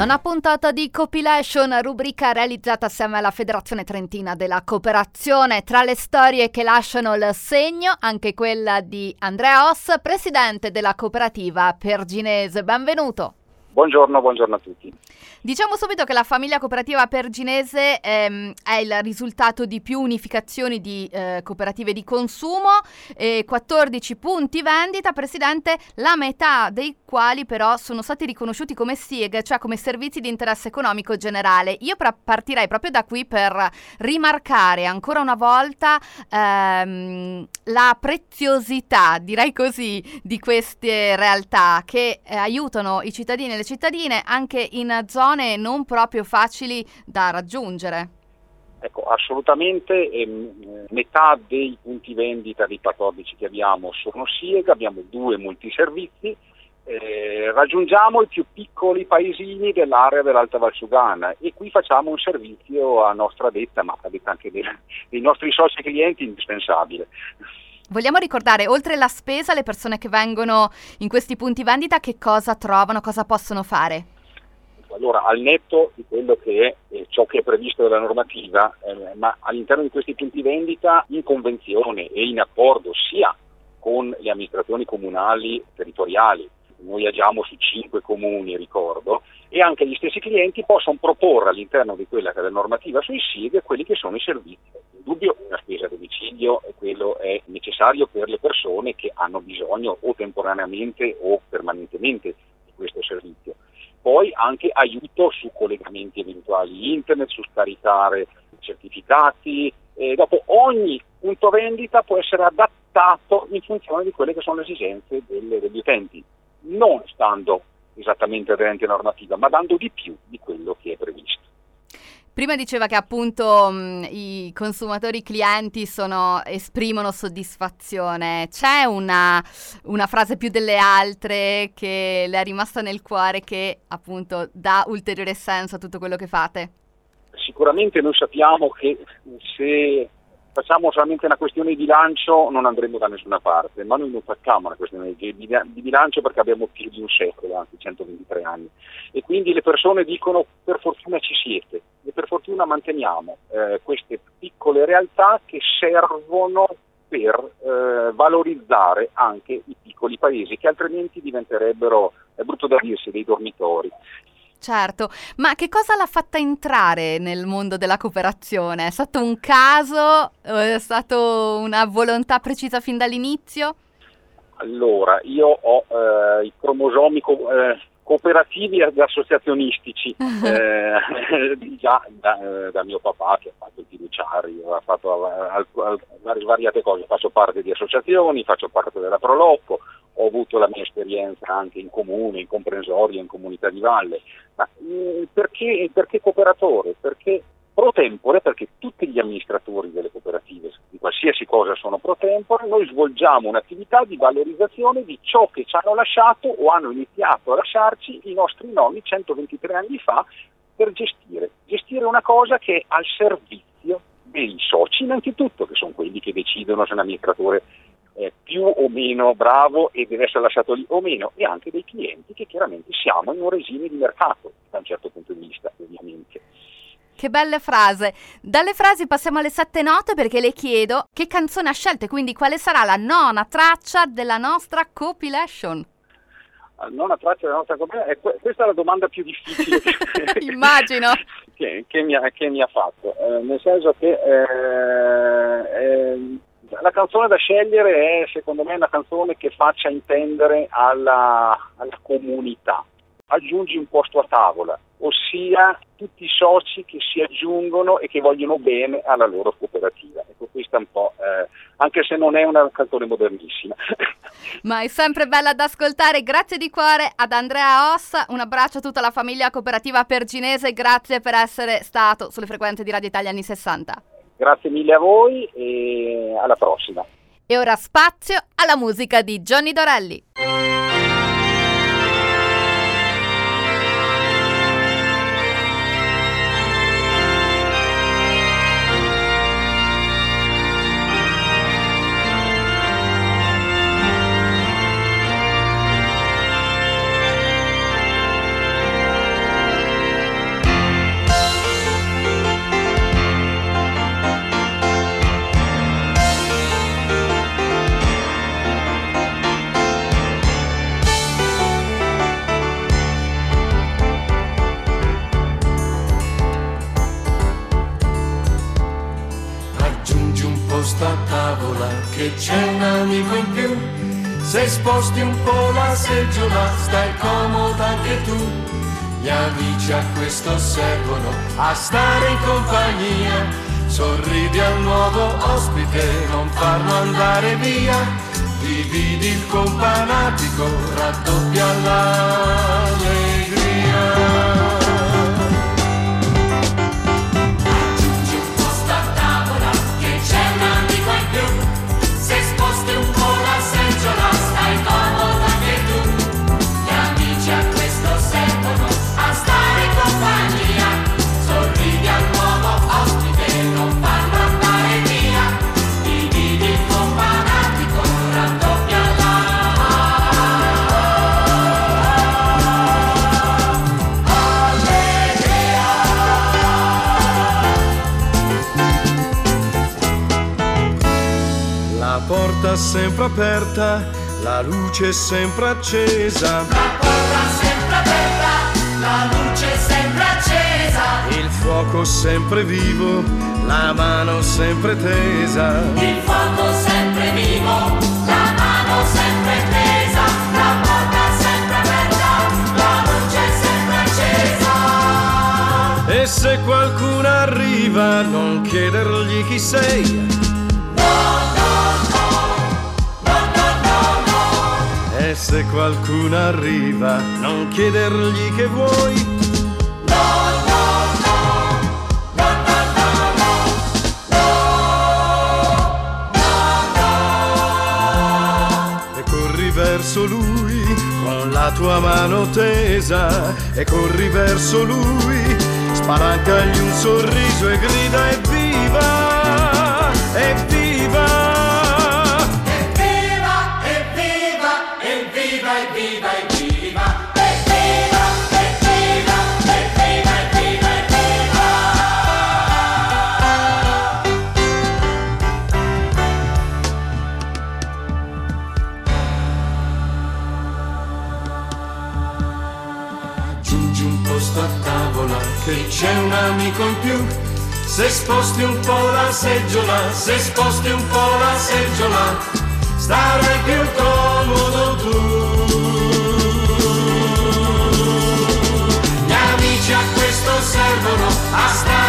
Una puntata di Copilation, rubrica realizzata assieme alla Federazione Trentina della Cooperazione. Tra le storie che lasciano il segno, anche quella di Andrea Oss, presidente della cooperativa Perginese. Benvenuto. Buongiorno a tutti. Diciamo subito che la famiglia cooperativa perginese è il risultato di più unificazioni di cooperative di consumo, 14 punti vendita, Presidente, la metà dei quali però sono stati riconosciuti come SIEG, cioè come servizi di interesse economico generale. Io partirei proprio da qui per rimarcare ancora una volta la preziosità, direi così, di queste realtà che aiutano i cittadini e le cittadine anche in zone non proprio facili da raggiungere. Ecco, assolutamente, metà dei punti vendita dei 14 che abbiamo sono SIEG, abbiamo 2 multiservizi, raggiungiamo i più piccoli paesini dell'area dell'Alta Valsugana e qui facciamo un servizio a nostra detta, ma a detta anche dei nostri soci clienti, indispensabile. Vogliamo ricordare, oltre la spesa, le persone che vengono in questi punti vendita che cosa trovano, cosa possono fare? Allora, al netto di quello che è ciò che è previsto dalla normativa, ma all'interno di questi punti vendita, in convenzione e in accordo sia con le amministrazioni comunali territoriali, noi agiamo su 5 comuni, ricordo, e anche gli stessi clienti possono proporre all'interno di quella che è la normativa sui SIG quelli che sono i servizi. In dubbio la spesa a domicilio, quello è necessario per le persone che hanno bisogno o temporaneamente o permanentemente di questo servizio. Poi anche aiuto su collegamenti eventuali internet, su scaricare certificati, e dopo ogni punto vendita può essere adattato in funzione di quelle che sono le esigenze degli utenti, non stando esattamente aderenti alla normativa, ma dando di più di quello che è previsto. Prima diceva che appunto i consumatori clienti esprimono soddisfazione. C'è una frase più delle altre che le è rimasta nel cuore che appunto dà ulteriore senso a tutto quello che fate? Sicuramente noi sappiamo che se facciamo solamente una questione di bilancio non andremo da nessuna parte, ma noi non facciamo una questione di bilancio perché abbiamo più di un secolo, anzi 123 anni, e quindi le persone dicono per fortuna ci siete e per fortuna manteniamo queste piccole realtà che servono per valorizzare anche i piccoli paesi che altrimenti diventerebbero, è brutto da dirsi, dei dormitori. Certo, ma che cosa l'ha fatta entrare nel mondo della cooperazione? È stato un caso? È stato una volontà precisa fin dall'inizio? Allora, io ho i cromosomi cooperativi ed associazionistici già da mio papà, che ha fatto il fiduciario, ha fatto svariate cose. Faccio parte di associazioni, faccio parte della Prolocco, ho avuto la mia esperienza anche in comune, in comprensorio, in comunità di valle. Ma perché cooperatore? Perché pro tempore, perché tutti gli amministratori delle cooperative di qualsiasi cosa sono pro tempore, noi svolgiamo un'attività di valorizzazione di ciò che ci hanno lasciato o hanno iniziato a lasciarci i nostri nonni 123 anni fa per gestire una cosa che è al servizio dei soci innanzitutto, che sono quelli che decidono se un amministratore è più o meno bravo e deve essere lasciato lì o meno, e anche dei clienti, che chiaramente siamo in un regime di mercato da un certo punto di vista, ovviamente. Che belle frase. Dalle frasi passiamo alle 7 note, perché le chiedo che canzone ha scelto e quindi quale sarà la nona traccia della nostra compilation. La nona traccia della nostra compilation? Questa è la domanda più difficile immagino che mi ha fatto, nel senso che la canzone da scegliere è, secondo me, una canzone che faccia intendere alla comunità. Aggiungi un posto a tavola, ossia tutti i soci che si aggiungono e che vogliono bene alla loro cooperativa. Ecco, questa è un po', anche se non è una canzone modernissima. Ma è sempre bella da ascoltare. Grazie di cuore ad Andrea Oss, un abbraccio a tutta la famiglia cooperativa perginese, grazie per essere stato sulle frequenze di Radio Italia anni 60. Grazie mille a voi e alla prossima. E ora spazio alla musica di Johnny Dorelli. Se sposti un po' la seggiola, stai comoda anche tu. Gli amici a questo servono, a stare in compagnia. Sorridi al nuovo ospite, non farlo andare via. Dividi il companatico, raddoppia l'allegria. Aggiungi un posto a tavola, che c'è un amico in più. Se sposti un po' la seggiola, stai comodo anche tu. Gli amici a questo servono, a stare in compagnia. Sorridi al nuovo ospite, non farlo andare via. Dividi il companatico, raddoppia l'allegria. La porta sempre aperta, la luce sempre accesa. La porta sempre aperta, la luce sempre accesa. Il fuoco sempre vivo, la mano sempre tesa. Il fuoco sempre vivo, la mano sempre tesa. La porta sempre aperta, la luce sempre accesa. E se qualcuno arriva, non chiedergli chi sei. E se qualcuno arriva, non chiedergli che vuoi. E corri verso lui con la tua mano tesa. E corri verso lui, spalancagli un sorriso e grida evviva, evviva. A tavola che c'è un amico in più. Se sposti un po' la seggiola, se sposti un po' la seggiola, starai più comodo tu. Gli amici a questo servono, a stare